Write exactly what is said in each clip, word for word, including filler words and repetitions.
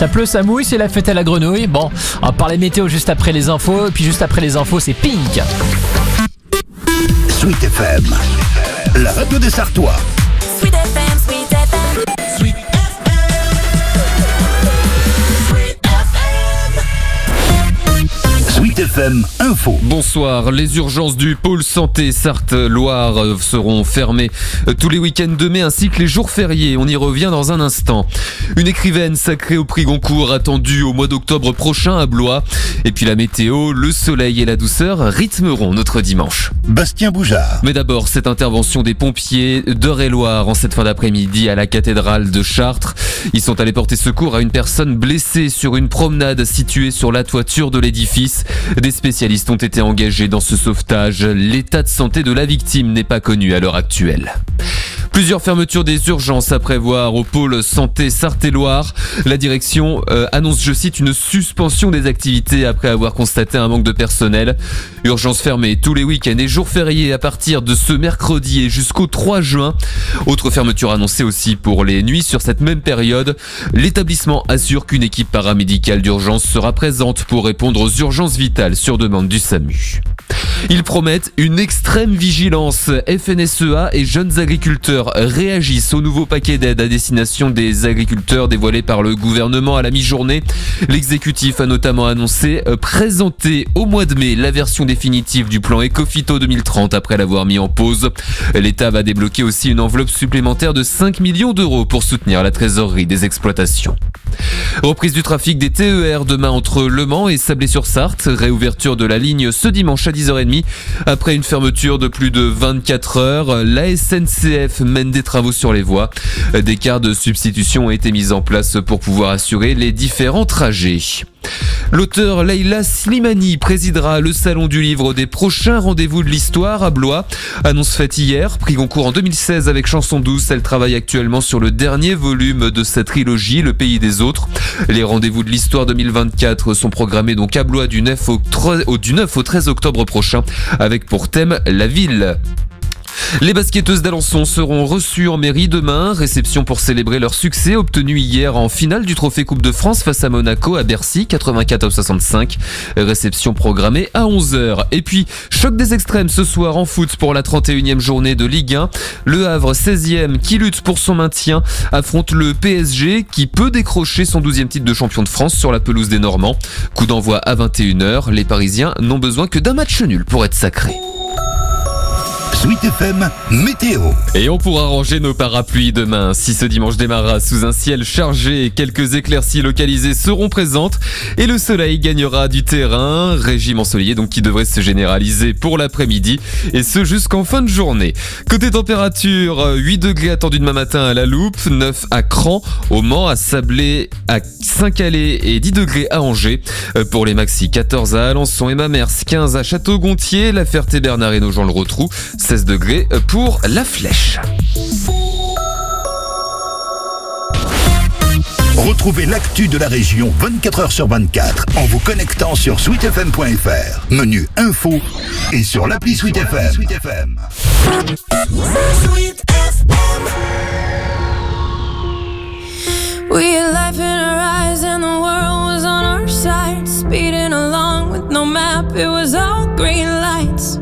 Ça pleut, ça mouille, c'est la fête à la grenouille. Bon, on va parler météo juste après les infos. Et puis juste après les infos, c'est Pink. Sweet F M, la radio des Sartois. Sweet F M, Sweet F M. Sweet F M. Sweet F M. Sweet F M Info. Bonsoir, les urgences du pôle santé Sarthe-Loire seront fermées tous les week-ends de mai ainsi que les jours fériés. On y revient dans un instant. Une écrivaine sacrée au prix Goncourt attendue au mois d'octobre prochain à Blois. Et puis la météo, le soleil et la douceur rythmeront notre dimanche. Bastien Boujard. Mais d'abord, cette intervention des pompiers d'Eure-et-Loire en cette fin d'après-midi à la cathédrale de Chartres. Ils sont allés porter secours à une personne blessée sur une promenade située sur la toiture de l'édifice. Des spécialistes ont été engagés dans ce sauvetage. L'état de santé de la victime n'est pas connu à l'heure actuelle. Plusieurs fermetures des urgences à prévoir au pôle santé Sarthe-et-Loire. La direction euh, annonce, je cite, une suspension des activités après avoir constaté un manque de personnel. Urgences fermées tous les week-ends et jours fériés à partir de ce mercredi et jusqu'au trois juin. Autre fermeture annoncée aussi pour les nuits sur cette même période. L'établissement assure qu'une équipe paramédicale d'urgence sera présente pour répondre aux urgences vitales sur demande du SAMU. Ils promettent une extrême vigilance. F N S E A et jeunes agriculteurs réagissent au nouveau paquet d'aide à destination des agriculteurs dévoilé par le gouvernement à la mi-journée. L'exécutif a notamment annoncé présenter au mois de mai la version définitive du plan Ecophyto deux mille trente après l'avoir mis en pause. L'État va débloquer aussi une enveloppe supplémentaire de cinq millions d'euros pour soutenir la trésorerie des exploitations. Reprise du trafic des T E R demain entre Le Mans et Sablé-sur-Sarthe. Réouverture de la ligne ce dimanche à dix heures trente. Après une fermeture de plus de vingt-quatre heures, la S N C F mène des travaux sur les voies. Des cars de substitution ont été mis en place pour pouvoir assurer les différents trajets. L'auteur Leïla Slimani présidera le salon du livre des prochains rendez-vous de l'histoire à Blois. Annonce faite hier, prix Goncourt en deux mille seize avec Chanson douce. Elle travaille actuellement sur le dernier volume de sa trilogie, Le Pays des Autres. Les rendez-vous de l'histoire deux mille vingt-quatre sont programmés donc à Blois du neuf au treize octobre prochain avec pour thème la ville. Les basketteuses d'Alençon seront reçues en mairie demain. Réception pour célébrer leur succès obtenu hier en finale du Trophée Coupe de France face à Monaco à Bercy, quatre-vingt-quatorze à soixante-cinq. Réception programmée à onze heures. Et puis, choc des extrêmes ce soir en foot pour la trente et unième journée de Ligue un. Le Havre, seizième, qui lutte pour son maintien, affronte le P S G qui peut décrocher son douzième titre de champion de France sur la pelouse des Normands. Coup d'envoi à vingt et une heures. Les Parisiens n'ont besoin que d'un match nul pour être sacrés. Sweet F M Météo. Et on pourra ranger nos parapluies demain. Si ce dimanche démarra sous un ciel chargé, quelques éclaircies localisées seront présentes et le soleil gagnera du terrain. Régime ensoleillé donc qui devrait se généraliser pour l'après-midi et ce jusqu'en fin de journée. Côté température, huit degrés attendus demain matin à La Loupe, neuf à Cran, au Mans, à Sablé, à Saint-Calais et dix degrés à Angers. Pour les maxi, quatorze à Alençon et Mamers, quinze à Château-Gontier, La Ferté-Bernard et Nogent-le-Rotrou, seize degrés pour La Flèche. Retrouvez l'actu de la région vingt-quatre heures sur vingt-quatre en vous connectant sur sweet f m point f r, menu info et sur l'appli Sweet F M. Sweet F M. Sweet F M. We had life in our eyes and the world was on our side, speeding along with no map, it was all green lights.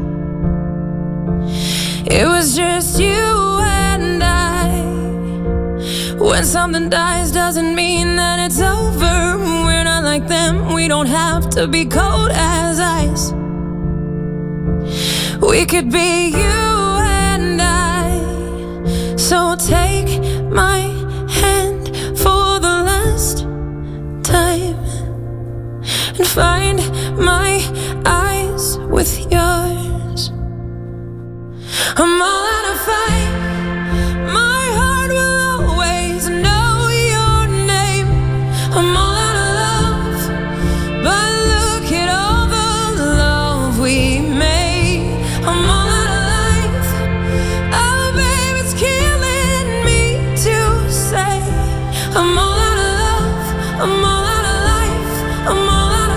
It was just you and I. When something dies doesn't mean that it's over. We're not like them, we don't have to be cold as ice. We could be you and I. So take my hand for the last time and find my eyes with yours. I'm all out of fight. My heart will always know your name. I'm all out of love, but look at all the love we made. I'm all out of life. Oh, babe, it's killing me to say. I'm all out of love. I'm all out of life. I'm all out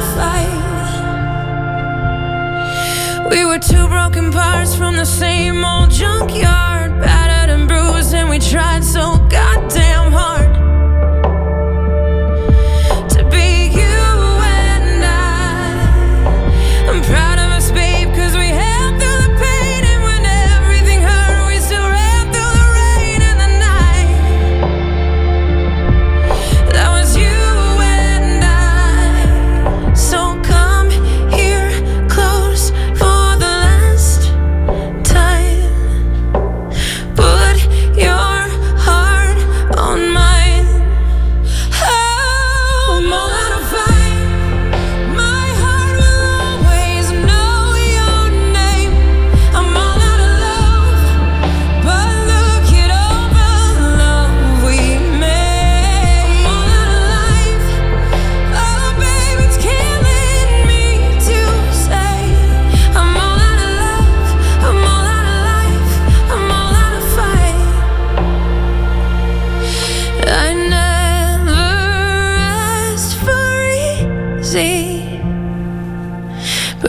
of fight. We were two broken parts from the same old junkyard, battered and bruised, and we tried so goddamn hard.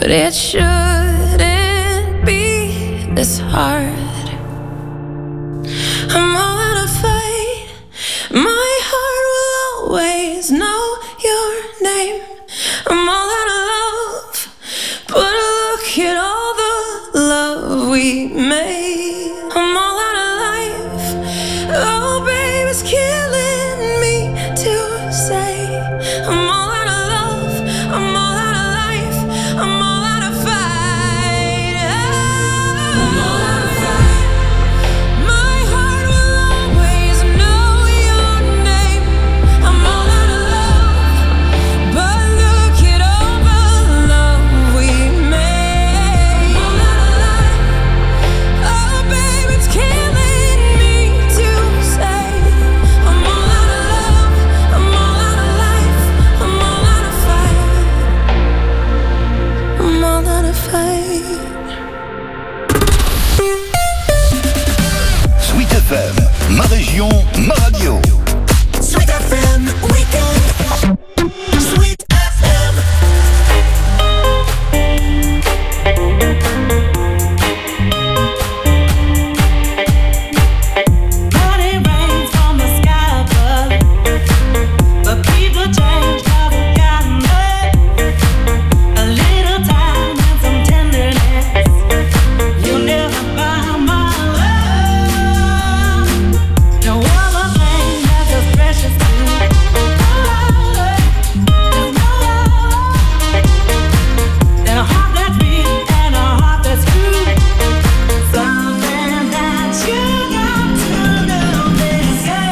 but it shouldn't be this hard. I'm all out of fight. My heart will always know your name. I'm all out of love, but look at all the love we made. I'm all out of life. Oh, babe, it's killing me to say. I'm all out of love. I'm all out of life. I'm all out of fight. I'm all out of fight. My heart will always know your name. I'm all out of love, but look at all the love we made. I'm all out of life. Oh, babe, it's killing me to say. I'm all out of love. I'm all out of life. I'm all out of fight. I'm all out of fight. Sweet F M, ma région, ma radio. Sweet F M Weekend. Sweet F M. Money rains from the sky above, but people change 'cause of kindness. A little time and some tenderness. You'll never buy my love. No other thing that's as precious to me. There's no love than a heart that's real and a heart that's true. Something that you got to know, they say.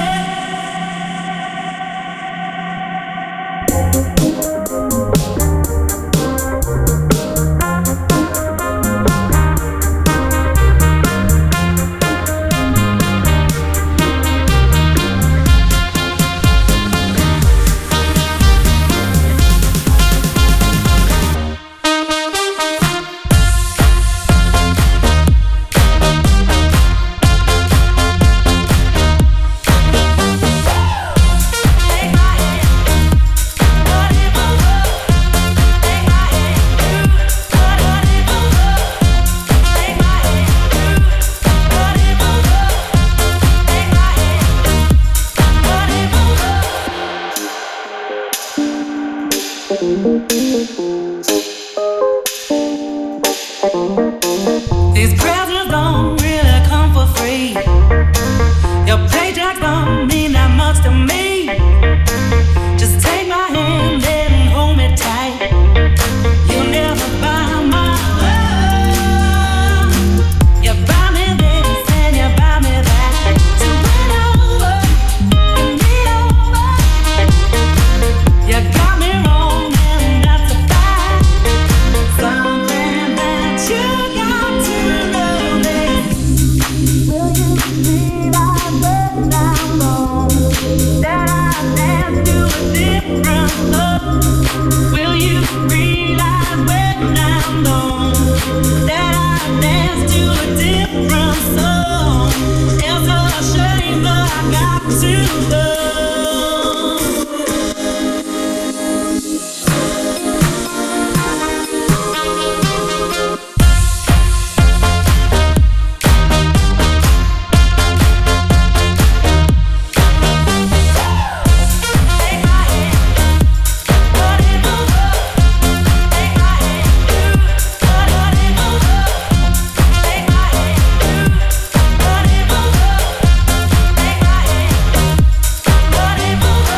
Take my hand, put it over. Take my hand, put it over. Take my hand, put it over. Take my hand, put it over. These presents don't really come for free. Your paycheck don't mean that much to me. Just take my hand and hold me tight. You'll never buy my love. You buy me this and you buy me that. So win over, win me over. You got me wrong and that's a fact. Something that you got to know this. Will you realize when I'm gone that I dance to a different love? Will you realize when I'm gone that I dance to a different song? It's a shame, but I got to love. Take my hand, put it over. Take my hand, put it over. Take my hand, put it over. Take my hand, put it over.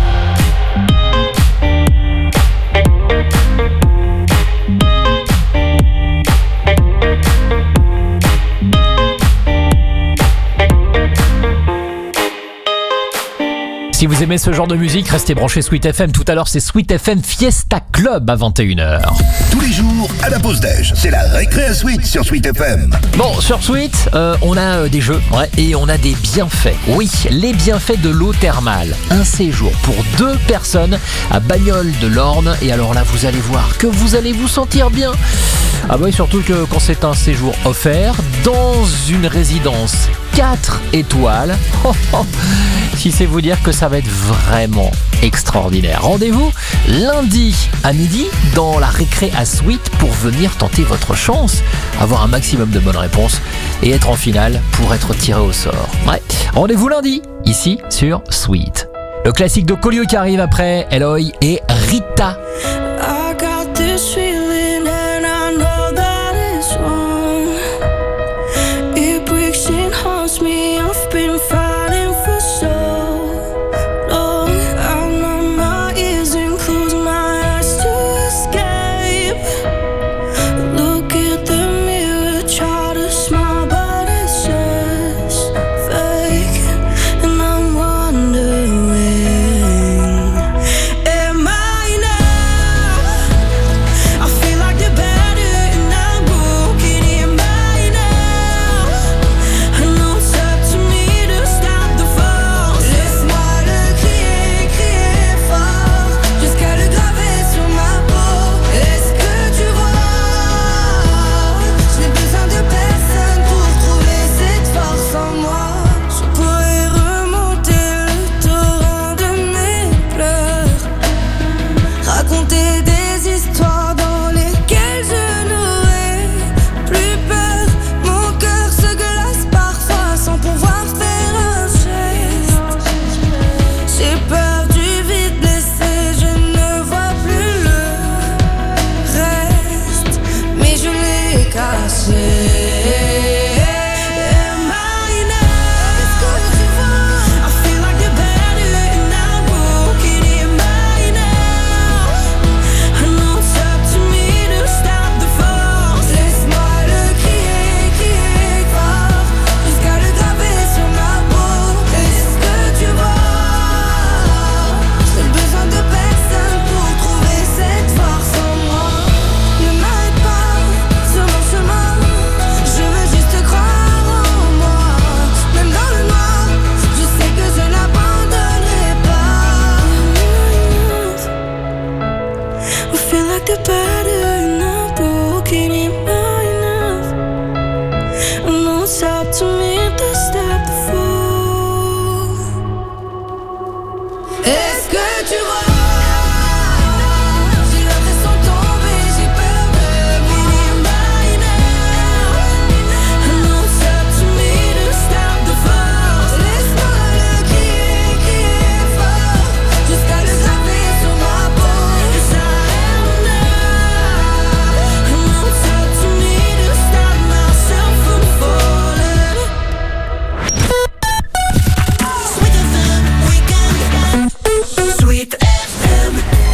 Si vous aimez ce genre de musique, restez branchés Sweet F M. Tout à l'heure, c'est Sweet F M Fiesta Club à vingt et une heures. Tous les jours, à la pause déj, c'est la récré à Sweet sur Sweet F M. Bon, sur Sweet, euh, on a euh, des jeux, ouais, et on a des bienfaits. Oui, les bienfaits de l'eau thermale. Un séjour pour deux personnes à Bagnoles de l'Orne. Et alors là, vous allez voir que vous allez vous sentir bien. Ah bah oui, surtout que quand c'est un séjour offert dans une résidence quatre étoiles. Oh, oh. Si c'est vous dire que ça va être vraiment extraordinaire. Rendez-vous lundi à midi dans la récré à Sweet pour venir tenter votre chance, avoir un maximum de bonnes réponses et être en finale pour être tiré au sort. Ouais. Rendez-vous lundi, ici sur Sweet. Le classique de Collioure qui arrive après Eloy et Rita. I got this feeling and I know that it's wrong. It breaks and haunts me. I've been fighting for so long. I numb my ears and close my eyes to escape. Look at the mirror, try to smile, but it's just fake. And I'm wondering, am I now? I feel like the better and I'm broken. Am I now? I know it's up to me to stop the fall. Laisse-moi le crier, crier fort, jusqu'à le graver sur ma peau. Est-ce que tu vois? Je n'ai besoin de personne pour trouver cette force en moi. Je pourrais remonter le torrent de mes pleurs, raconter des histoires dans lesquelles je n'aurais plus peur. Mon cœur se glace parfois sans pouvoir faire un geste. J'ai peur du vide blessé, je ne vois plus le reste, mais je l'ai caché. Am I now? Est-ce que tu vois? I feel like the better and I'm broken. Am I now? I know it's up to me to stop the fall. Laisse-moi le crier, crier fort, jusqu'à le graver sur ma peau. Est-ce que tu vois? J'ai besoin de personne pour trouver cette force en moi. Ne m'arrête pas sur mon chemin, je veux juste croire en moi. Même dans le noir, je sais que je n'abandonnerai pas. We feel like the better and I'm broken. Am I enough? I know it's up to me to stop the fall. Est-ce que tu vois? J'ai l'impression de tomber, j'ai peur de mourir. Am I now? I know it's up to me to stop the fall. Laisse-moi le crier, crier fort, jusqu'à le graver sur ma peau. Yes, I am now. I know it's up to me to stop myself from falling. Sweet F M Weekend. Sweet F M.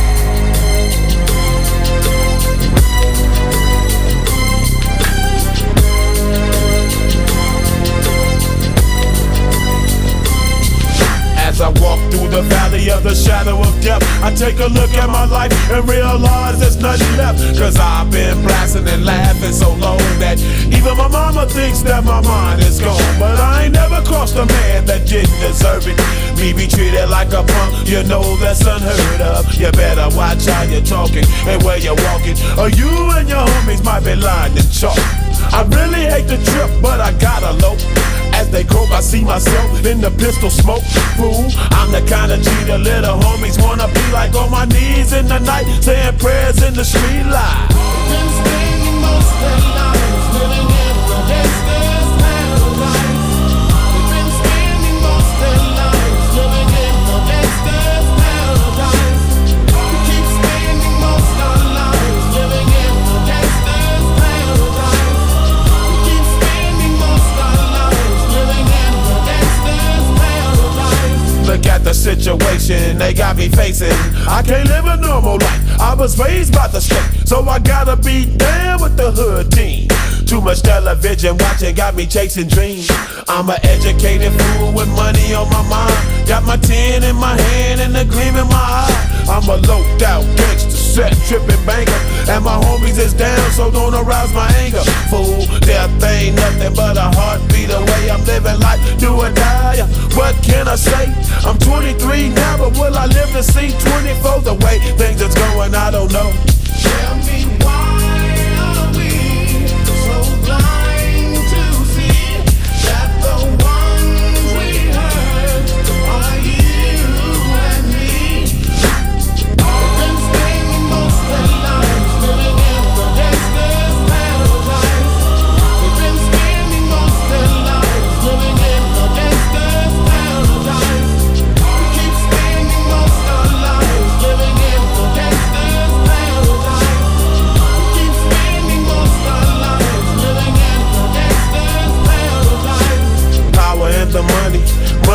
As I walk through the valley of the shadow of death, I take a look at my life and realize there's nothing left. Cause I've been blasting and laughing so long that even my mama thinks that my mind is gone. But I ain't never crossed a man that didn't deserve it. Me be treated like a punk, you know that's unheard of. You better watch how you're talking and where you're walking, or you and your homies might be lying in chalk. I really hate the trip, but I gotta low. As they croak, I see myself in the pistol smoke. Fool, I'm the kind of G the little homies wanna be like, on my knees in the night, saying prayers in the street light. Been spending most of their lives living in the gangster's paradise. We've been spending most of their lives living in the gangster's paradise. We keep spending most of our lives living in the gangster's paradise. We keep spending most of our lives living in the gangster's paradise. Look at the situation they got me facing. I can't live a normal life. I was raised by the state, so I gotta be down with the hood team. Too much television watching got me chasing dreams. I'm an educated fool with money on my mind. Got my tin in my hand and a gleam in my eye. I'm a loped out gangster, set tripping banker, and my homies is down, so don't arouse my anger. Fool, death ain't nothing but a heartbeat away. I'm living life, do or die. What can I say? I'm twenty-three now, but will I live to see twenty-four? The way things is going, I don't know. Tell me why are we so blind to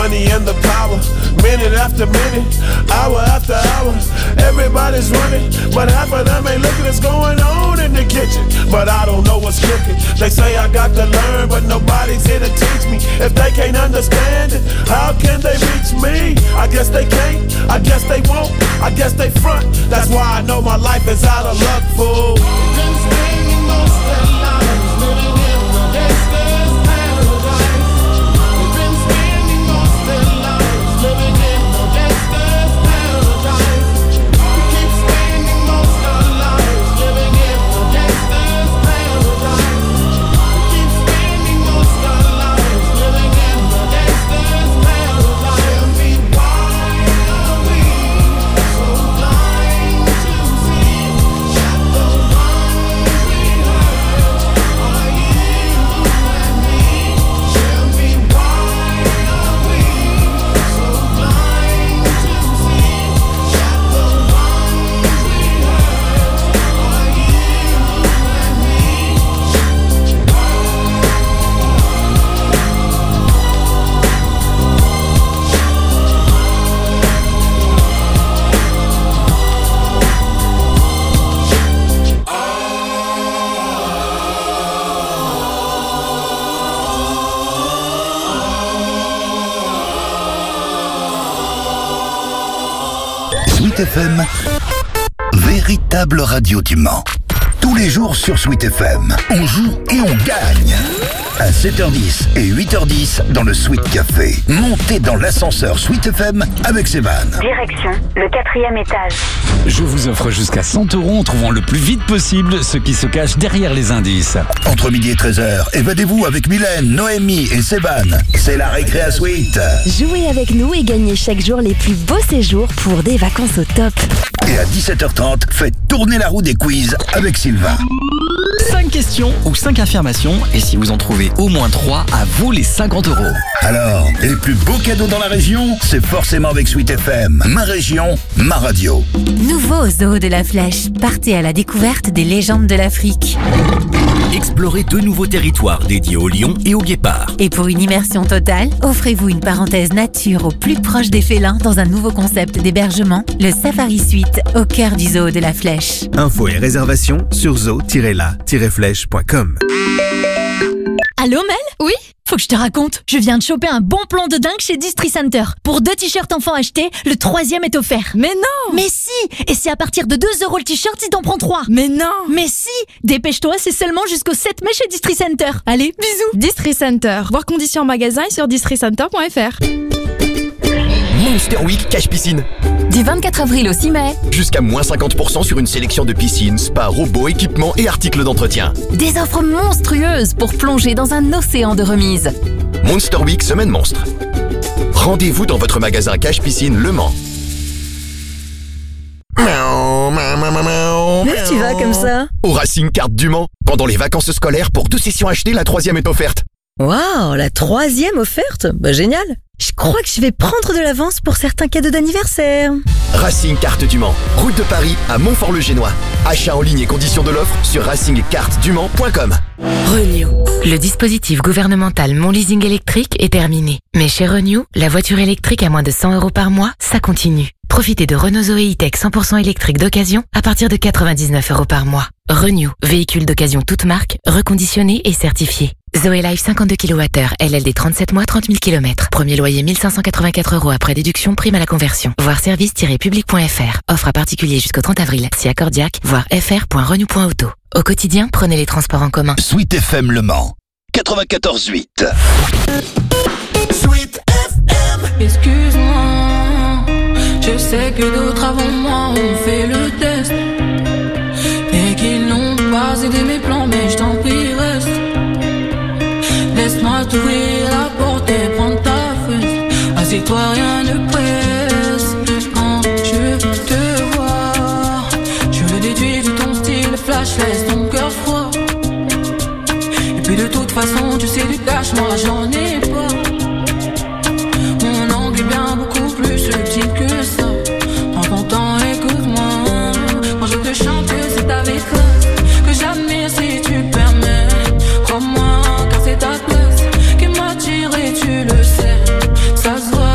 money and the power. Minute after minute, hour after hour, everybody's running, but half of them ain't looking what's going on in the kitchen. But I don't know what's cooking. They say I got to learn, but nobody's here to teach me. If they can't understand it, how can they reach me? I guess they can't, I guess they won't, I guess they front. That's why I know my life is out of luck, fool. Been spending most their lives living in the gangster's paradise. They've been spending most their lives living in the gangster's paradise. We keep spending most our lives living in the gangster's paradise. We keep spending most our lives living in the gangster's paradise. Tell me why are we so blind to see that the ones we hurt are you and me? Tell me why are we so blind to see that the ones we hurt are you and me? Sweet F M, véritable radio du Mans. Tous les jours sur Sweet F M, on joue et on gagne. À sept heures dix et huit heures dix dans le Sweet Café. Montez dans l'ascenseur Sweet F M avec Sévan. Direction le quatrième étage. Je vous offre jusqu'à cent euros en trouvant le plus vite possible ce qui se cache derrière les indices. Entre midi et treize heures, évadez-vous avec Mylène, Noémie et Sévan. C'est la récré à Sweet. Jouez avec nous et gagnez chaque jour les plus beaux séjours pour des vacances au top. Et à dix-sept heures trente, faites tourner la roue des quiz avec Sylvain. cinq questions ou cinq affirmations, et si vous en trouvez au moins trois, à vous les cinquante euros. Alors, les plus beaux cadeaux dans la région, c'est forcément avec Sweet F M. Ma région, ma radio. Nouveau au Zoo de la Flèche. Partez à la découverte des légendes de l'Afrique. Explorez deux nouveaux territoires dédiés aux lions et aux guépards. Et pour une immersion totale, offrez-vous une parenthèse nature au plus proche des félins dans un nouveau concept d'hébergement, le Safari Suite, au cœur du Zoo de la Flèche. Infos et réservations sur zoo tiret la tiret flèche point com. Allô Mel ? Oui ? Faut que je te raconte, je viens de choper un bon plan de dingue chez Distri Center. Pour deux t-shirts enfants achetés, le troisième est offert. Mais non! Mais si! Et c'est à partir de deux euros le t-shirt si t'en prends trois. Mais non! Mais si! Dépêche-toi, c'est seulement jusqu'au sept mai chez Distri Center. Allez, bisous! Distri Center. Voir conditions en magasin et sur distri center point f r. Monster Week Cache Piscine. Du vingt-quatre avril au six mai. Jusqu'à moins cinquante pour cent sur une sélection de piscines, spas, robots, équipements et articles d'entretien. Des offres monstrueuses pour plonger dans un océan de remises. Monster Week Semaine Monstre. Rendez-vous dans votre magasin Cache Piscine Le Mans. Où tu vas comme ça? Au Racing Carte du Mans. Pendant les vacances scolaires, pour deux sessions achetées, la troisième est offerte. Waouh, la troisième offerte? Bah génial. Je crois que je vais prendre de l'avance pour certains cadeaux d'anniversaire. Racing Carte du Mans, route de Paris à Montfort-le-Génois. Achat en ligne et conditions de l'offre sur racing carte du mans point com. Renew. Le dispositif gouvernemental Mon Leasing électrique est terminé. Mais chez Renew, la voiture électrique à moins de cent euros par mois, ça continue. Profitez de Renault Zoé E-Tech cent pour cent électrique d'occasion à partir de quatre-vingt-dix-neuf euros par mois. Renew, véhicule d'occasion toute marque, reconditionné et certifié. Zoé Life cinquante-deux kilowattheures, L L D trente-sept mois, trente mille kilomètres. Premier loyer mille cinq cent quatre-vingt-quatre euros après déduction, prime à la conversion. Voir service tiret public point f r. Offre à particulier jusqu'au trente avril. Si accordiaque, voir f r point renew point auto. Au quotidien, prenez les transports en commun. Sweet F M Le Mans, quatre-vingt-quatorze huit. Sweet F M. Excuse-moi, je sais que d'autres avant moi ont fait le test et qu'ils n'ont pas aidé mes plans, mais je t'en prie reste. Laisse-moi t'ouvrir la porte et prendre ta fesse. Assieds-toi, rien ne presse. Quand je te vois, je le déduis de ton style flash, laisse ton cœur froid. Et puis de toute façon, tu sais du cash, moi j'en ai pas. Mon angle est bien beaucoup plus subtil que ça. Prends ton temps, écoute-moi. Quand je te chante, c'est ta maîtresse que j'admire si tu permets. Crois-moi, car c'est ta place qui m'attire et tu le sais. Ça se voit.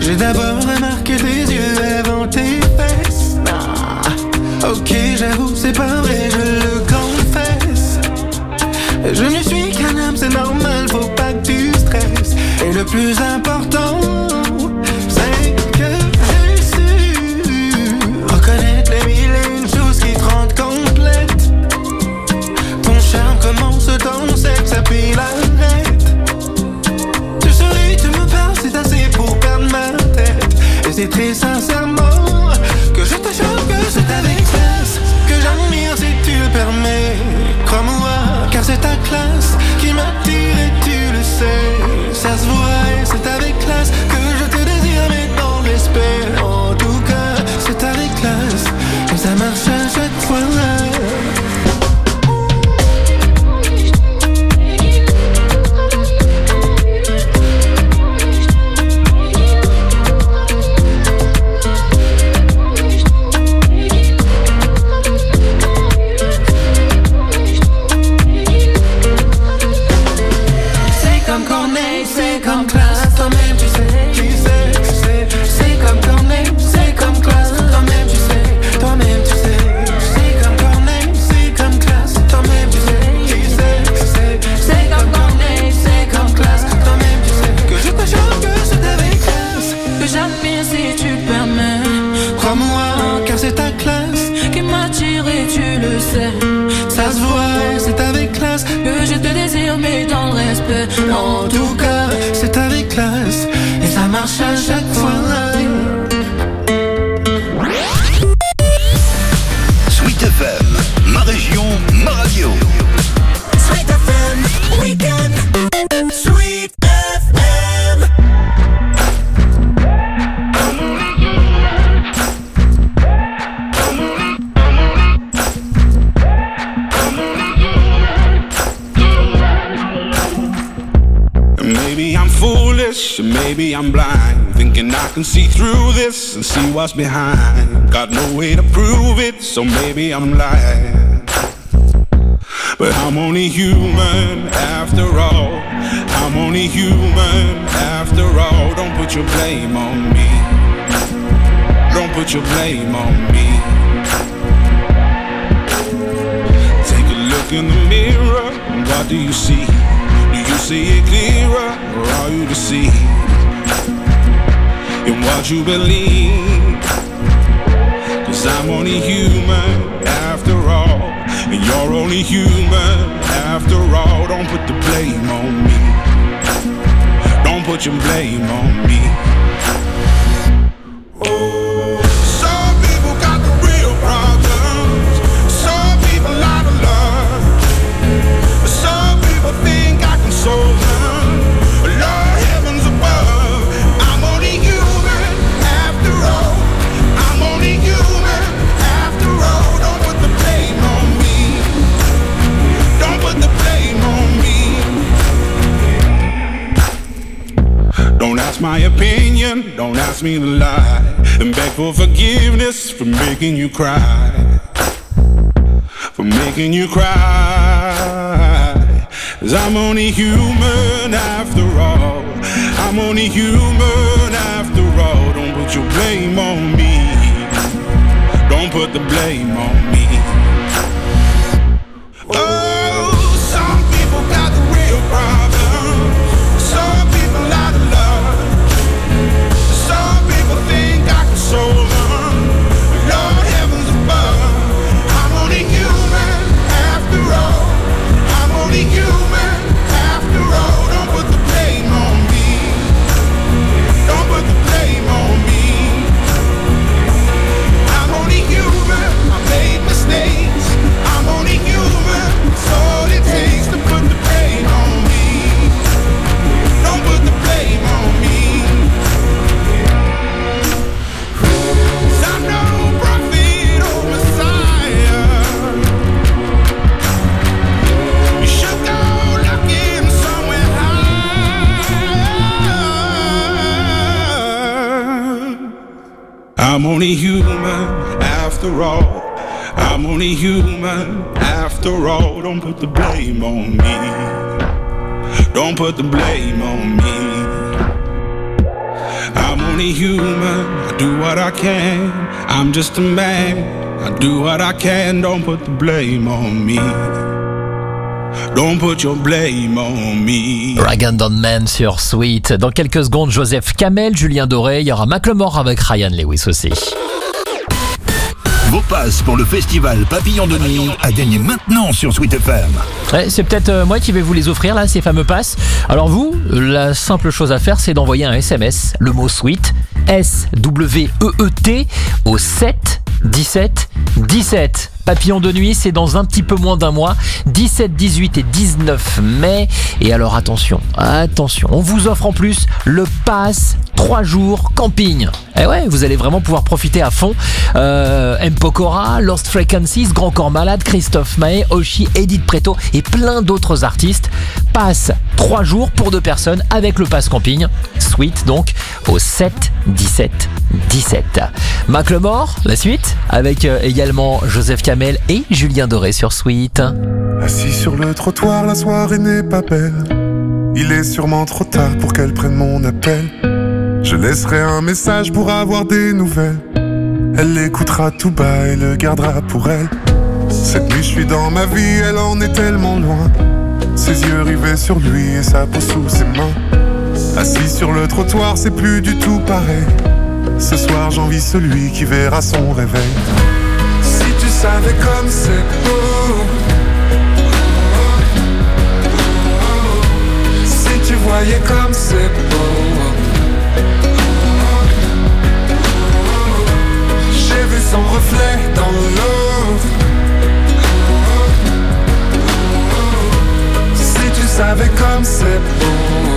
J'ai d'abord remarqué tes yeux avant tes fesses. Ah, ok, j'avoue, c'est pas vrai, je le confesse. Je ne suis qu'un homme, c'est normal, faut pas que tu stresses. Et le plus important, c'est que j'ai su reconnaître les mille et une choses qui te rendent complète. Ton charme commence dans sexe, ça puis l'arrête. Tu souris, tu me parles, c'est assez pour perdre ma tête. Et c'est très sincèrement que je te jure que c'est avec classe que j'admire si tu le permets. Crois-moi, car c'est ta classe qui m'attire et tu le sais. Ça se voit et c'est avec classe que je te désire, mais dans le respect. En tout cas, c'est avec classe que ça marche à chaque fois. Ça se voit, c'est avec classe que je te désire, mais dans le respect. En tout cas, c'est avec classe et ça marche à chaque fois. Sweet F M, ma région, ma radio. Sweet F M, weekend. Sweet F M. Maybe I'm foolish, maybe I'm blind, thinking I can see through this and see what's behind. Got no way to prove it, so maybe I'm lying. But I'm only human after all. I'm only human after all. Don't put your blame on me. Don't put your blame on me. Take a look in the mirror, what do you see? Do you see it clearer, or are you deceived in what you believe? Cause I'm only human after all, and you're only human after all. Don't put the blame on me. Don't put your blame on me. Oh, some people got the real problems. Some people out of love. Some people think I can solve them. Lord heavens above, I'm only human after all. I'm only human after all. Don't put the blame on me. Don't put the blame on me. Don't ask my opinion, don't ask me to lie, and beg for forgiveness for making you cry. For making you cry. Cause I'm only human after all. I'm only human after all. Don't put your blame on me. Don't put the blame on me. Oh, some people got the real problems. Some people out of love. Some people think I can solve them. Lord heavens above, I'm only human after all. I'm only human after all. Don't put the blame on me. Don't put the blame on me. I'm only human. I made mistakes. I'm only human. It's all it takes to put the blame on me. Don't put the blame on me. 'Cause I'm no prophet or Messiah. You should go looking somewhere higher. I'm only human after all. I'm only human after all. Don't put the blame on me. Don't put the blame on me. I'm only only human. I do what I can. I'm just a man. I do what I can. Don't put the blame on me. Don't put your blame on me. Rag and Down Man sur Sweet. Dans quelques secondes, Joseph Kamel, Julien Doré. Il y aura Macklemore avec Ryan Lewis aussi. Vos passes pour le festival Papillon de Nuit à gagner maintenant sur Sweet F M. Ouais, c'est peut-être euh, moi qui vais vous les offrir là, ces fameux passes. Alors vous, la simple chose à faire, c'est d'envoyer un S M S, le mot Sweet, S W E E T, au sept dix-sept dix-sept. Papillon de Nuit, c'est dans un petit peu moins d'un mois, dix-sept, dix-huit et dix-neuf mai. Et alors attention, attention, on vous offre en plus le pass trois jours camping. Et ouais, vous allez vraiment pouvoir profiter à fond. Euh, M. Pokora, Lost Frequencies, Grand Corps Malade, Christophe Maé, Oshi, Edith Preto et plein d'autres artistes. Passe trois jours pour deux personnes avec le pass camping. Sweet donc au sept dix-sept dix-sept. Macklemore, la suite, avec euh, également Joseph Kamel et Julien Doré sur Sweet. Assis sur le trottoir, la soirée n'est pas belle. Il est sûrement trop tard pour qu'elle prenne mon appel. Je laisserai un message pour avoir des nouvelles. Elle l'écoutera tout bas et le gardera pour elle. Cette nuit je suis dans ma vie, elle en est tellement loin. Ses yeux rivés sur lui et sa peau sous ses mains. Assis sur le trottoir, c'est plus du tout pareil. Ce soir j'envie celui qui verra son réveil. Si tu savais comme c'est beau, si tu voyais comme c'est beau. J'ai vu son reflet dans l'eau. Si tu savais comme c'est beau.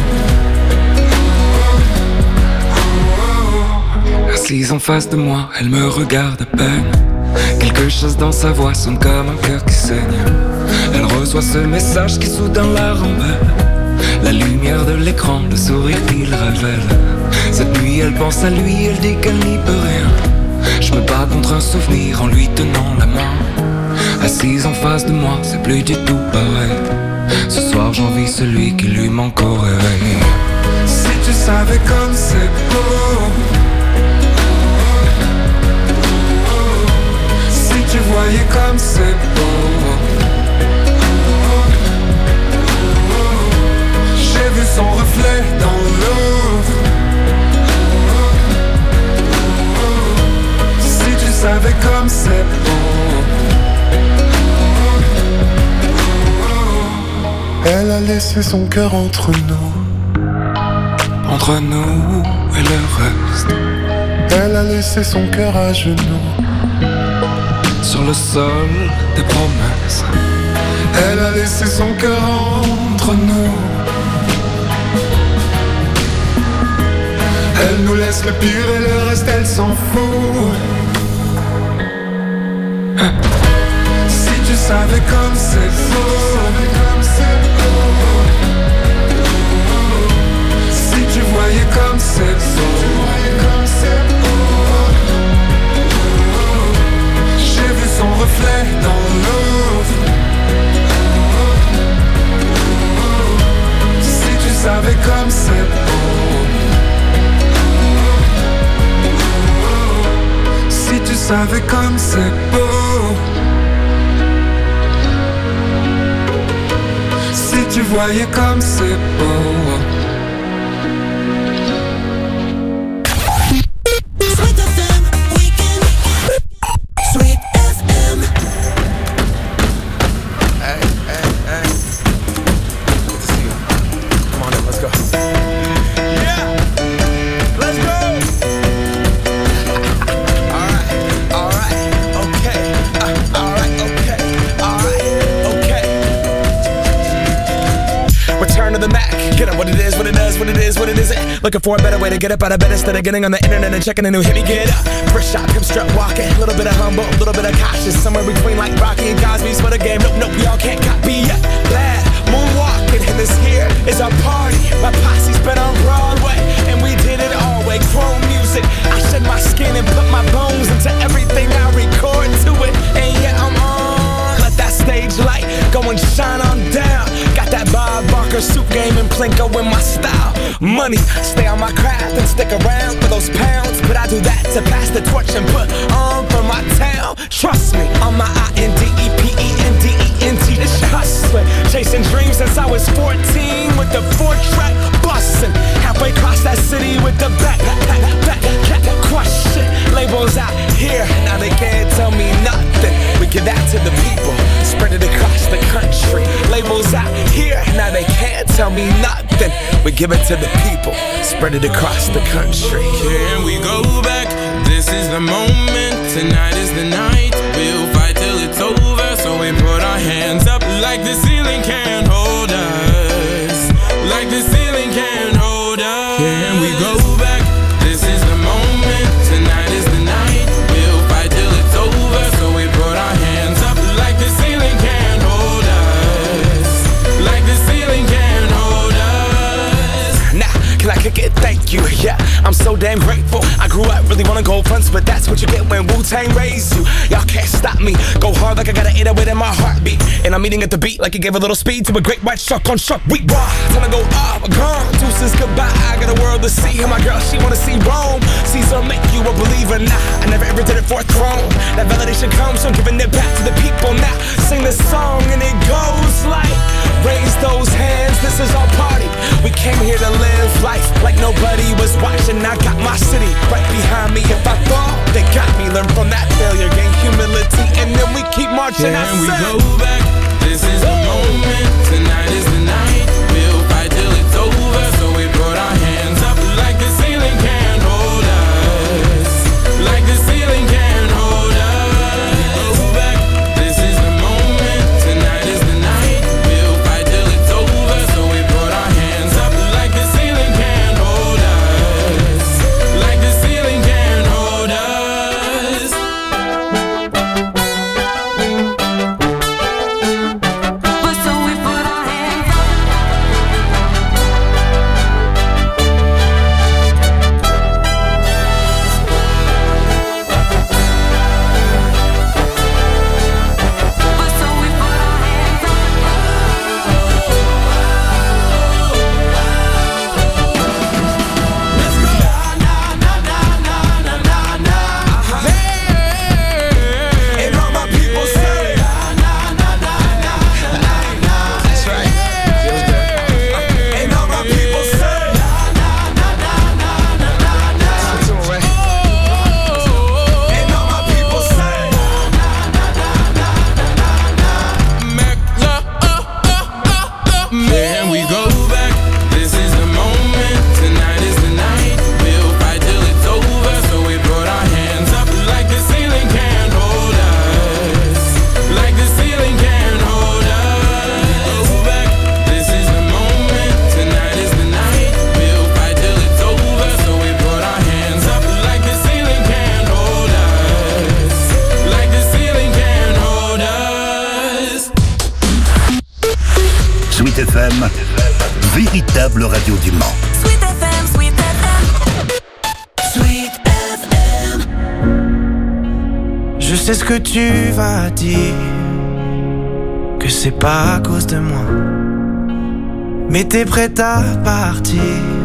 Assise en face de moi, elle me regarde à peine. Quelque chose dans sa voix sonne comme un cœur qui saigne. Elle reçoit ce message qui soudain la rend belle. La lumière de l'écran, le sourire qu'il révèle. Cette nuit elle pense à lui, elle dit qu'elle n'y peut rien. Je me bats contre un souvenir en lui tenant la main. Assise en face de moi, c'est plus du tout pareil. Ce soir j'envie celui qui lui manque au réveil. Si tu savais comme c'est beau. Si tu voyais comme c'est beau. J'ai vu son reflet dans l'eau. Si tu savais comme c'est beau. Elle a laissé son cœur entre nous. Entre nous et le reste. Elle a laissé son cœur à genoux. Sur le sol des promesses. Elle a laissé son cœur entre nous. Elle nous laisse le pire et le reste elle s'en fout. Si tu savais comme c'est beau. Si tu voyais comme c'est beau. J'ai vu son reflet dans l'eau. Si tu savais comme c'est beau. Si tu savais comme c'est beau. Si tu voyais comme c'est beau. Looking for a better way to get up out of bed instead of getting on the internet and checking a new hit. Me get up, first shot, pimp strut walking. A little bit of humble, a little bit of cautious. Somewhere between like Rocky and Cosby's for the game. Nope, nope, y'all can't copy yet. Glad moonwalking, and this here is our party. My posse's been on Broadway, and we did it all way. Chrome music, I shed my skin and put my bones into everything I record to it. And yeah, I'm on. Let that stage light go and shine on down. Got that Bob Barker suit game and Plinko in my style. money. Stay on my craft and stick around for those pounds, but I do that to pass the torch and put on for my town. Trust me, on my I N D E P E N D E N T, this shit hustling. Chasing dreams since I was fourteen with the four track bustin'. Halfway across that city with the back, back, back, back, back, crush shit. Labels out here, now they can't tell me nothing. We give that to the people, spread it across the country. Labels out here, now they can't tell me nothing. We give it to the people, spread it across the country. Can we go back? This is the moment, tonight is the night. We'll fight till it's over, so we put our hands up like the ceiling can't hold us. Like the ceiling can't hold us. Can we go back? This is the moment, tonight is the night. We'll fight till it's over, so we put our hands up like the ceiling can't hold us. Like the ceiling can't hold us. Nah, can I kick it? Thank you, yeah, I'm so damn grateful. I grew up really wanna go fronts, but that's what you get when Wu-Tang raised you. Y'all can't stop me, go hard like I got an eight oh eight in my heartbeat. And I'm eating at the beat like it gave a little speed to a great white shark on shark. We raw, time to go up, gone, deuces goodbye. I got a world to see, and my girl, she wanna see Rome. Caesar make you a believer, nah, I never ever did it for a throne. That validation comes from giving it back to the people. Now, sing this song and it goes like, raise those hands, this is our party. We came here to live life like nobody was watching. I got my city right behind me. If I fall, they got me. Learn from that failure, gain humility, and then we keep marching. Can I we said, go back? This is the moment, tonight is the night. We'll fight till it's over, so we put our hands up like the ceiling can't hold us. Like the ceiling can't hold us. Go back, this is the moment, tonight is the night. We'll fight till it's over, so we put our hands up like the ceiling can't hold us. Like the ceiling can't hold us. But so we put our hands up. But so we put our hands up. Let's go. Na na na na na na na. Hey, and all my people say na na na na na na na. That's right. Feels good. And all my people say na na na na na na na na. And all my people say na na na na na na na. Can we go back? This is the moment, tonight is the night. We'll fight till it's over, so we put our hands up like the ceiling can't hold us. Like the ceiling can't hold us. Go back, this is the moment, tonight is the night. We'll fight till it's over, so we put our hands up like the ceiling can't hold us. Like the ceiling can't hold us. Sweet F M, véritable radio du Mans. Sweet F M, Sweet F M. Sweet F M. Je sais ce que tu vas dire, que c'est pas à cause de moi. Mais t'es prête à partir,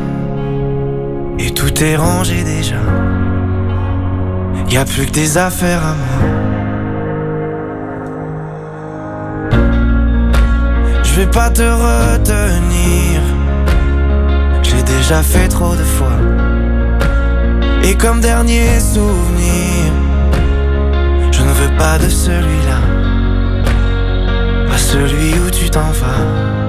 et tout est rangé déjà. Y a plus que des affaires à moi. Je vais pas te retenir, j'ai déjà fait trop de fois. Et comme dernier souvenir, je ne veux pas de celui-là, pas celui où tu t'en vas.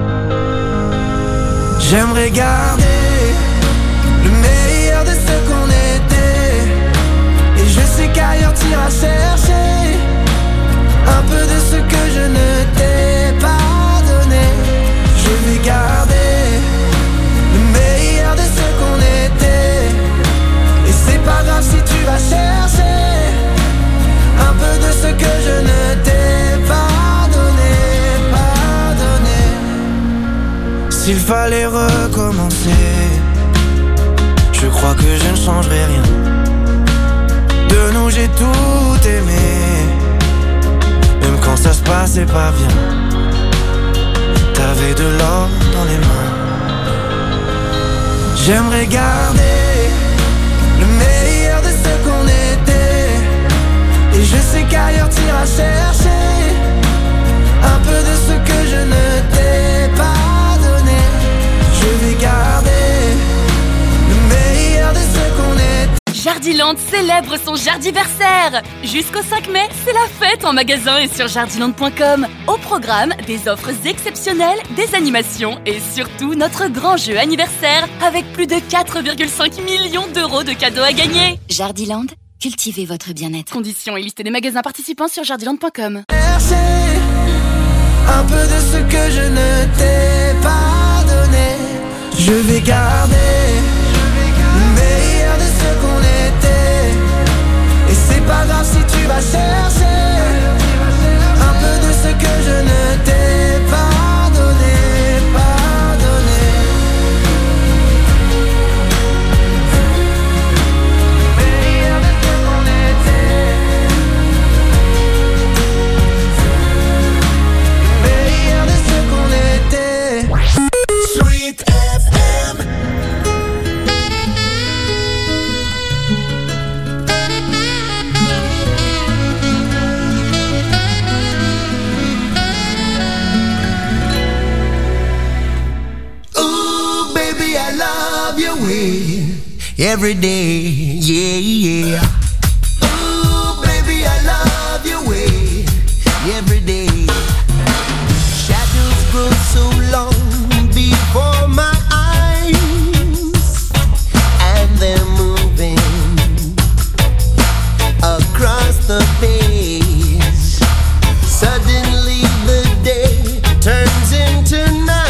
J'aimerais garder le meilleur de ce qu'on était, et je sais qu'ailleurs t'iras chercher un peu de ce que je ne t'ai pas donné. Je vais garder le meilleur de ce qu'on était, et c'est pas grave si tu vas chercher un peu de ce que je ne t'ai pas donné, pas donné. S'il fallait recommencer, je crois que je ne changerai rien. De nous j'ai tout aimé, même quand ça se passait pas bien. T'avais de l'or dans les mains. J'aimerais garder le meilleur de ce qu'on était. Et je sais qu'ailleurs t'iras chercher un peu de ce que je ne t'ai pas donné. Je vais garder le meilleur de ce qu'on était. Jardiland célèbre son jardiversaire. Jusqu'au cinq mai, c'est la fête en magasin et sur jardiland point com. Au programme, des offres exceptionnelles, des animations et surtout notre grand jeu anniversaire avec plus de quatre virgule cinq millions d'euros de cadeaux à gagner. Jardiland, cultivez votre bien-être. Conditions et liste des magasins participants sur jardiland point com. Chercher un peu de ce que je ne t'ai pas donné. Je vais garder le meilleur de ce qu'on était. Et c'est pas grave si tu vas chercher un peu de ce que je ne t'ai pas donné, pas donné. Le meilleur de ce qu'on était. Le meilleur de ce qu'on était. Sweet F M. Every day, yeah, yeah. Ooh, baby, I love your way. Every day. Shadows grow so long before my eyes, and they're moving across the page. Suddenly the day turns into night.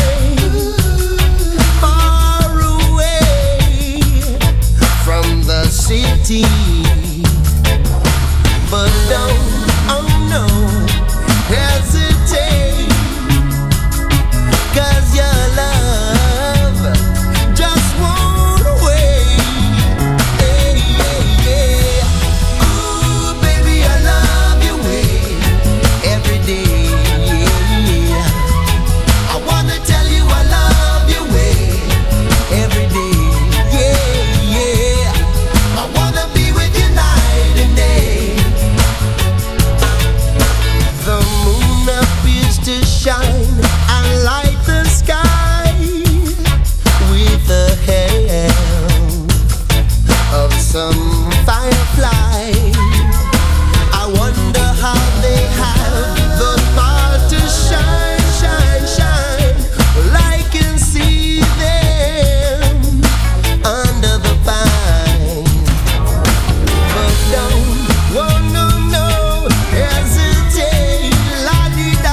City, but don't, oh no, hesitate, 'cause your love just won't wait. Hey, yeah, yeah. Ooh, baby, I love your way every day. Yeah. I wanna tell you I love your way every day. Shine and light the sky with the help of some firefly. I wonder how they have the power to shine, shine, shine. Well, I can see them under the pine. But don't, oh no, no, hesitate, la-di-da.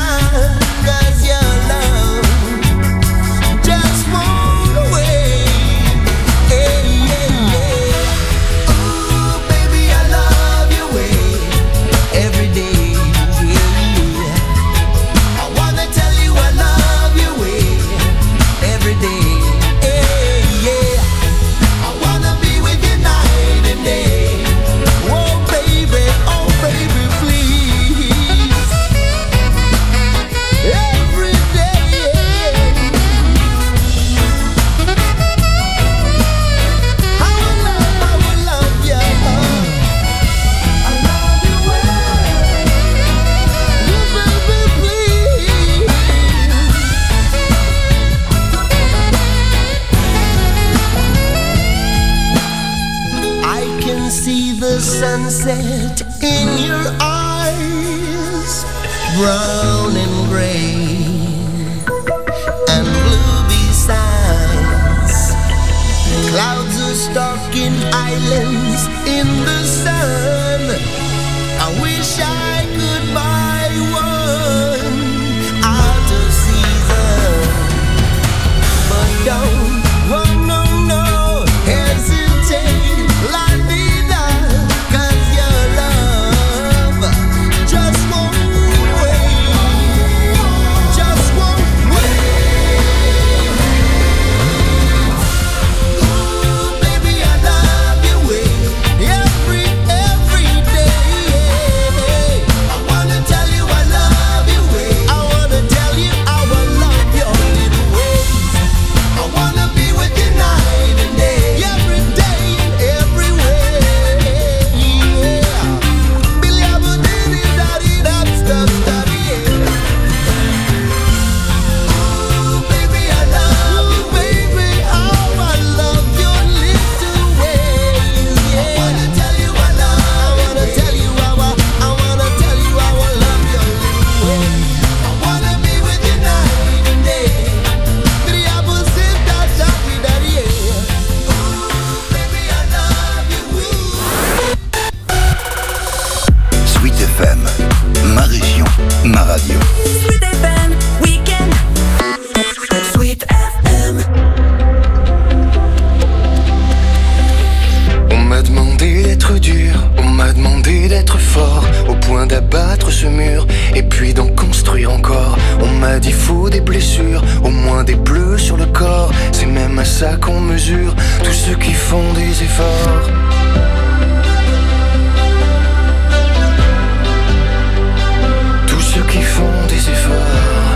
Sunset in your eyes, brown and gray and blue besides. Clouds are stalking islands in the sun. I wish I could buy one out of season, but don't, oh no, no, hesitate, like me. Every, every day, I wanna tell you I love d'abattre ce mur et puis d'en construire encore. On m'a dit faut des blessures, au moins des bleus sur le corps. C'est même à ça qu'on mesure tous ceux qui font des efforts. Tous ceux qui font des efforts.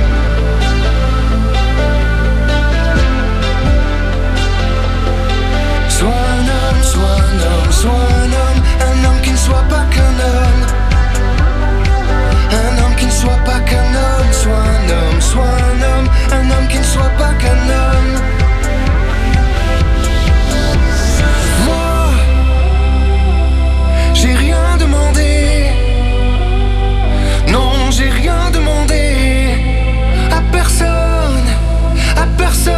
Sois un homme, sois un homme, sois un homme, un homme qui ne soit pas qu'un homme. Un homme qui ne soit pas qu'un homme, sois un homme, sois un homme, un homme qui ne soit pas qu'un homme. Moi, j'ai rien demandé. Non, j'ai rien demandé à personne, à personne.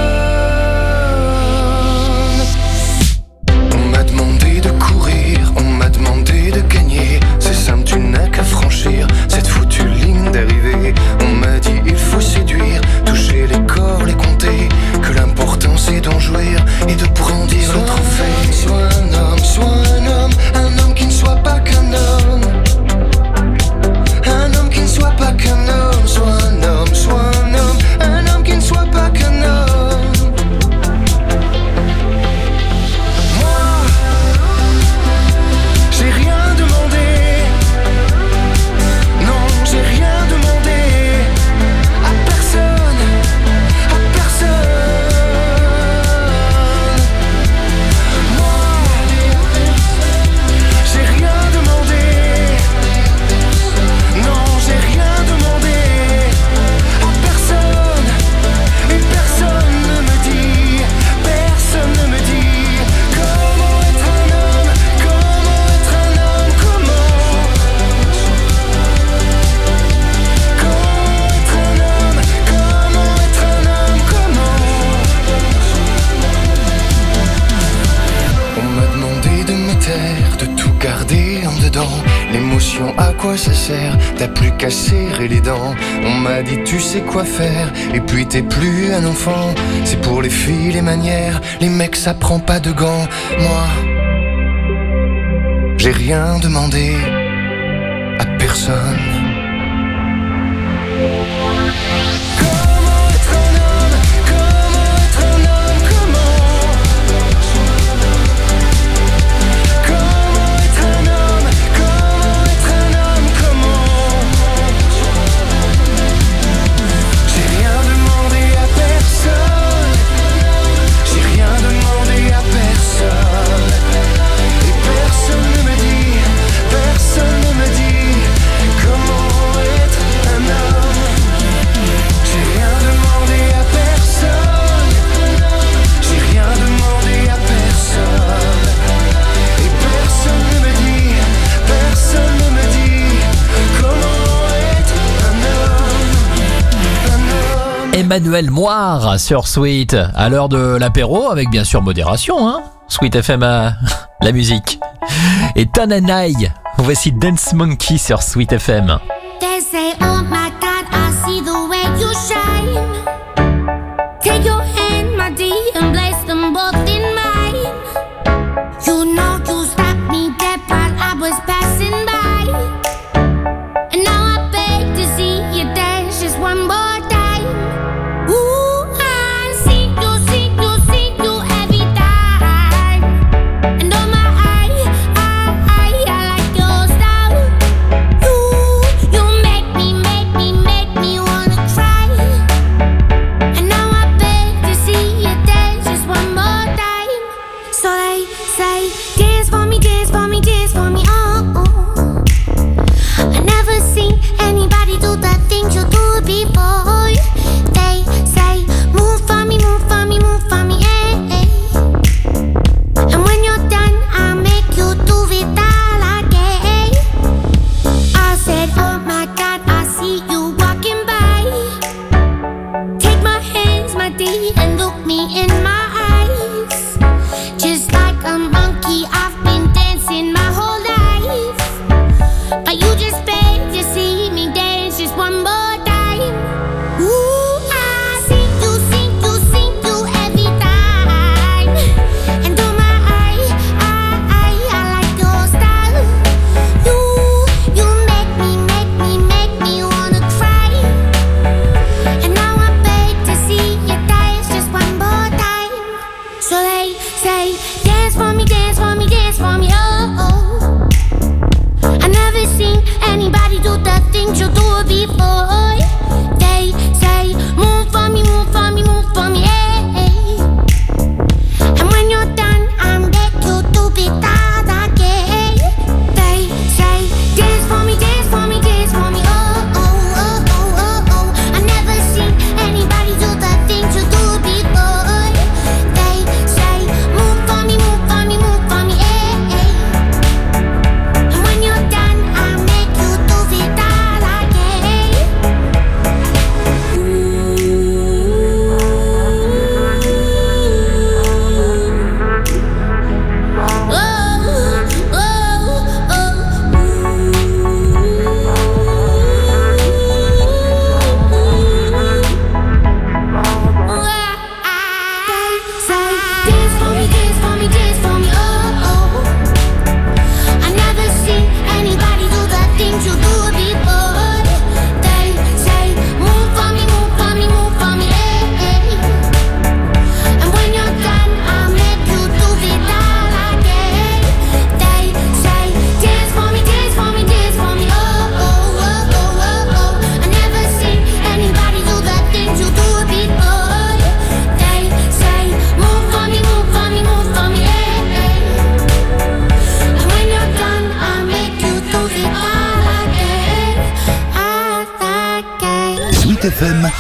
On m'a demandé de courir, on m'a demandé de gagner. C'est simple, tu n'as qu'à franchir cette foutue ligne d'arrivée. On m'a dit il faut séduire, toucher les corps, les compter. Que l'important c'est d'en jouir et de brandir le trophée. Sois un homme, sois un homme, un homme qui ne soit pas qu'un homme. Un homme qui ne soit pas qu'un homme, sois un homme, sois un homme, un homme qui ne soit pas qu'un homme. Moi, j'ai rien demandé. Non, j'ai rien demandé à personne, à personne. Moi, j'ai rien demandé. Non, j'ai rien demandé à personne. Et personne ne me dit, personne ne me dit comment être un homme, comment être un homme, comment. Comment être un homme, comment être un homme, comment. On m'a demandé de me taire, de tout garder en dedans. L'émotion, à quoi ça sert? T'as plus qu'à serrer les dents. On m'a dit tu sais quoi faire, et puis t'es plus un enfant. C'est pour les filles les manières, les mecs ça prend pas de gants. Moi, j'ai rien demandé à personne. Comment être un homme, comment être un homme, comment. Comment être un homme, comment être un homme, comment. J'ai rien demandé à personne. J'ai rien demandé à personne. Et personne ne me dit, personne ne me dit comment être un homme. J'ai rien demandé à personne. J'ai rien demandé à personne. Et personne ne me dit, personne ne me dit comment être un homme, un homme. Emmanuel Moire sur Sweet, à l'heure de l'apéro, avec bien sûr modération, hein. Sweet F M a la musique. Et Tananai, voici Dance Monkey sur Sweet F M. They say, oh my God, I see the way you shine. Take your hand, my dear, and place them both in mine. You know you stopped me dead while I was passing by. And now I beg to see you dance just one more time. Ooh, I see you, see you, see you every time. And oh my, I, I, I, I like your style. You, you make me, make me, make me wanna cry. And now I beg to see you dance just one more time. So they say, Sweet F M,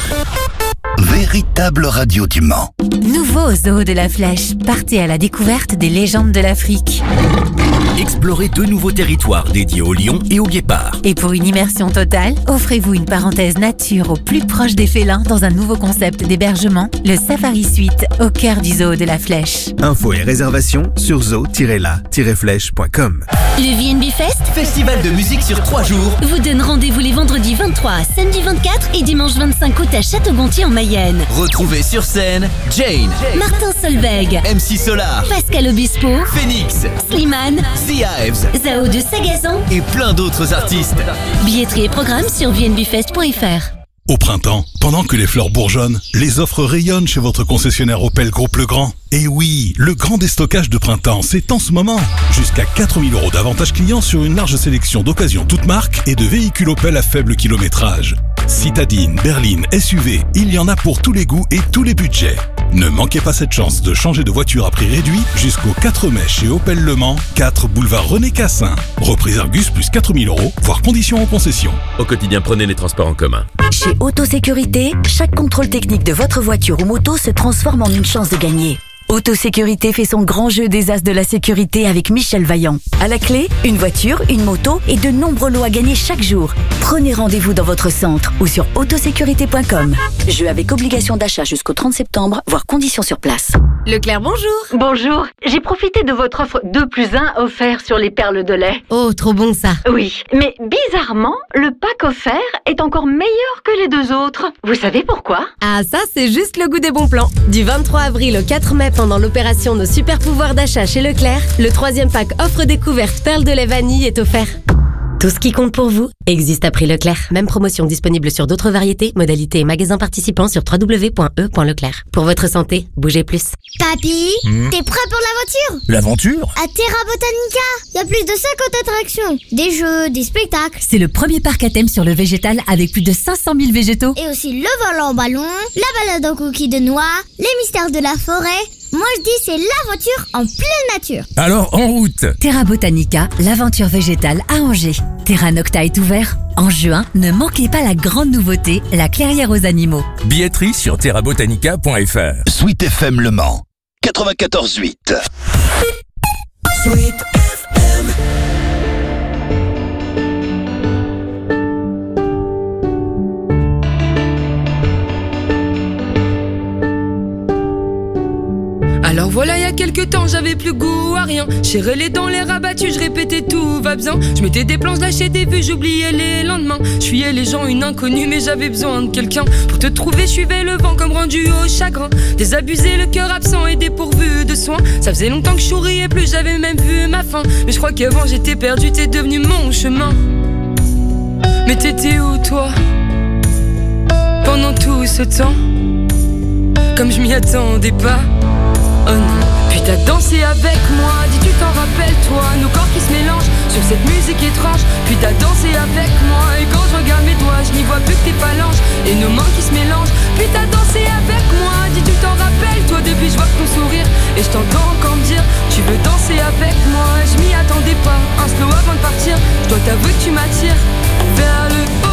véritable radio du Mans. Nouveau au Zoo de la Flèche, partez à la découverte des légendes de l'Afrique. Explorez deux nouveaux territoires dédiés aux lions et aux guépards. Et pour une immersion totale, offrez-vous une parenthèse nature au plus proche des félins dans un nouveau concept d'hébergement, le Safari Suite, au cœur du Zoo de la Flèche. Infos et réservations sur zoo tiret la tiret flèche point com. Le V N B Fest, Festival de musique sur trois jours, vous donne rendez-vous les vendredis vingt-trois, samedi vingt-quatre et dimanche vingt-cinq août à Château-Gontier en Mayenne. Retrouvez sur scène Jane, Martin Solveig, M C Solar, Pascal Obispo, Phoenix, Slimane, The Hives, Zao de Sagazan et plein d'autres artistes. Billetterie et programme sur v n b fest point f r. Au printemps, pendant que les fleurs bourgeonnent, les offres rayonnent chez votre concessionnaire Opel Groupe Legrand. Et oui, le grand déstockage de printemps, c'est en ce moment. Jusqu'à quatre mille euros d'avantages clients sur une large sélection d'occasions toutes marques et de véhicules Opel à faible kilométrage. Citadine, berline, S U V, il y en a pour tous les goûts et tous les budgets. Ne manquez pas cette chance de changer de voiture à prix réduit jusqu'au quatre mai chez Opel Le Mans, quatre boulevard René Cassin. Reprise Argus plus quatre mille euros, voire conditions en concession. Au quotidien, prenez les transports en commun. Chez Autosécurité, chaque contrôle technique de votre voiture ou moto se transforme en une chance de gagner. Autosécurité fait son grand jeu des as de la sécurité avec Michel Vaillant. À la clé, une voiture, une moto et de nombreux lots à gagner chaque jour. Prenez rendez-vous dans votre centre ou sur autosécurité point com. Jeu avec obligation d'achat jusqu'au trente septembre, voire conditions sur place. Leclerc, bonjour. Bonjour, j'ai profité de votre offre deux plus un offert sur les perles de lait. Oh, trop bon ça. Oui, mais bizarrement, le pack offert est encore meilleur que les deux autres. Vous savez pourquoi? Ah, ça, c'est juste le goût des bons plans. Du vingt-trois avril au quatre mai, pendant l'opération Nos super pouvoirs d'achat chez Leclerc, le troisième pack offre découverte perles de lait vanille est offert. Tout ce qui compte pour vous existe à prix Leclerc. Même promotion disponible sur d'autres variétés, modalités et magasins participants sur w w w point e point leclerc. Pour votre santé, bougez plus. Papy, Hmm. t'es prêt pour l'aventure? L'aventure? À Terra Botanica, il y a plus de cinquante attractions, des jeux, des spectacles. C'est le premier parc à thème sur le végétal avec plus de cinq cent mille végétaux. Et aussi le vol en ballon, la balade en coquille de noix, les mystères de la forêt. Moi je dis c'est l'aventure en pleine nature. Alors en route! Terra Botanica, l'aventure végétale à Angers. Terra Nocta est ouvert. En juin, ne manquez pas la grande nouveauté, la clairière aux animaux. Billetterie sur terra botanica point f r. Sweet F M Le Mans, quatre-vingt-quatorze huit. Sweet F M. Alors voilà, il y a quelques temps, j'avais plus goût à rien. Serré les dents, les rabattus, je répétais tout va bien. Je mettais des plans, je lâchais des vues, j'oubliais les lendemains. Je fuyais les gens, une inconnue, mais j'avais besoin de quelqu'un. Pour te trouver, je suivais le vent comme rendu au chagrin. Désabusé, le cœur absent et dépourvu de soins. Ça faisait longtemps que je souriais plus, j'avais même vu ma fin. Mais je crois qu'avant j'étais perdu, t'es devenu mon chemin. Mais t'étais où toi? Pendant tout ce temps, comme je m'y attendais pas. Oh non, puis t'as dansé avec moi, dis tu t'en rappelles toi, nos corps qui se mélangent sur cette musique étrange. Puis t'as dansé avec moi, et quand je regarde mes doigts, je n'y vois plus que tes phalanges et nos mains qui se mélangent. Puis t'as dansé avec moi, dis tu t'en rappelles toi, depuis je vois ton sourire et je t'entends encore me dire tu veux danser avec moi. Je m'y attendais pas, un slow avant de partir, je dois t'avouer que tu m'attires vers le haut.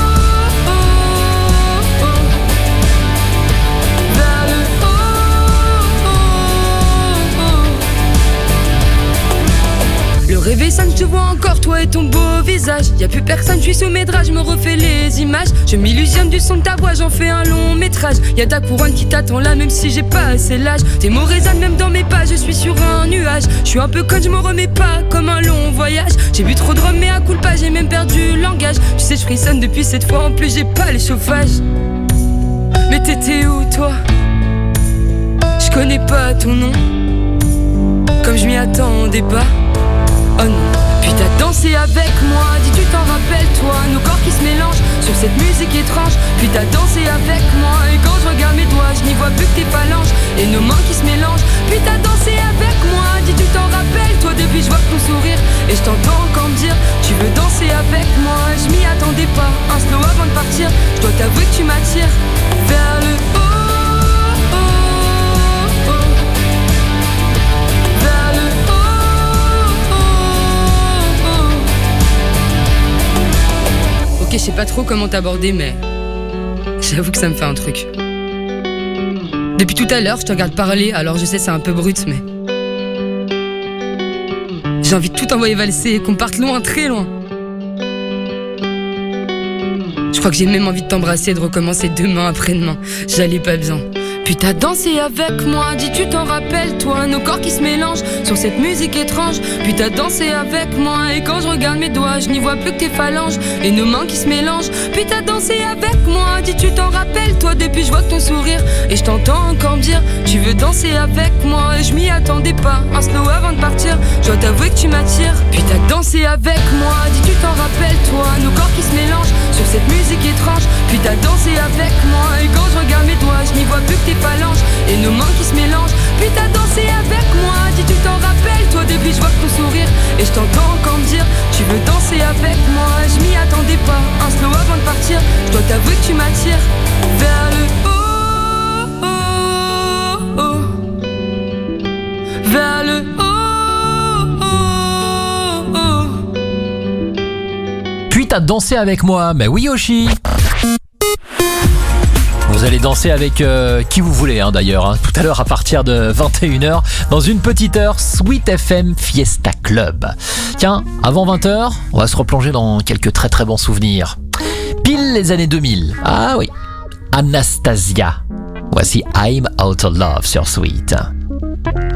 Le réveil sonne, je te vois encore, toi et ton beau visage. Y'a plus personne, je suis sous mes draps, je me refais les images. Je m'illusionne du son de ta voix, j'en fais un long métrage. Y'a ta couronne qui t'attend là, même si j'ai pas assez l'âge. Tes mots résonnent même dans mes pas, je suis sur un nuage. Je suis un peu con, je me remets pas comme un long voyage. J'ai bu trop de rhum, mais à coup de pas, j'ai même perdu le langage. Tu sais, je frissonne depuis cette fois, en plus j'ai pas les chauffages. Mais t'étais où toi? Je connais pas ton nom, comme je m'y attendais pas. Oh non, puis t'as dansé avec moi, dis tu t'en rappelles toi, nos corps qui se mélangent sur cette musique étrange. Puis t'as dansé avec moi, et quand je regarde mes doigts, je n'y vois plus que tes phalanges et nos mains qui se mélangent. Puis t'as dansé avec moi, dis tu t'en rappelles toi, depuis je vois ton sourire et je t'entends encore me dire tu veux danser avec moi. Je m'y attendais pas, un slow avant de partir, je dois t'avouer que tu m'attires vers le haut. Ok, je sais pas trop comment t'aborder, mais J'avoue que ça me fait un truc. Depuis tout à l'heure, je te regarde parler, alors je sais c'est un peu brut, mais... J'ai envie de tout envoyer valser et qu'on parte loin, très loin. Je crois que j'ai même envie de t'embrasser et de recommencer demain après-demain. J'allais pas bien. Puis t'as dansé avec moi, dis tu t'en rappelles toi, nos corps qui se mélangent sur cette musique étrange. Puis t'as dansé avec moi et quand je regarde mes doigts, je n'y vois plus que tes phalanges et nos mains qui se mélangent. Puis t'as dansé avec moi, dis tu t'en rappelles toi, depuis je vois ton sourire et je t'entends encore me dire tu veux danser avec moi. Et je m'y attendais pas, un slow avant de partir, je dois t'avouer que tu m'attires. Puis t'as dansé avec moi, dis tu t'en rappelles toi, nos corps qui se mélangent sur cette musique étrange. Puis t'as dansé avec moi et quand je regarde mes doigts, je n'y vois plus que tes phalanges et nos mains qui se mélangent. Puis t'as dansé avec moi, dis tu t'en rappelles toi, depuis je vois ton sourire et je t'entends encore me dire tu veux danser avec moi. Je m'y attendais pas, un slow avant de partir, je dois t'avouer que tu m'attires vers le haut, oh, oh, vers le haut, oh, oh. Puis t'as dansé avec moi, mais oui Yoshi. Vous allez danser avec euh, qui vous voulez hein, d'ailleurs, hein. Tout à l'heure à partir de vingt et une heures, dans une petite heure, Sweet F M Fiesta Club. Tiens, avant vingt heures, on va se replonger dans quelques très très bons souvenirs. Pile les années deux mille, ah oui, Anastasia. Voici I'm Out of Love sur Sweet.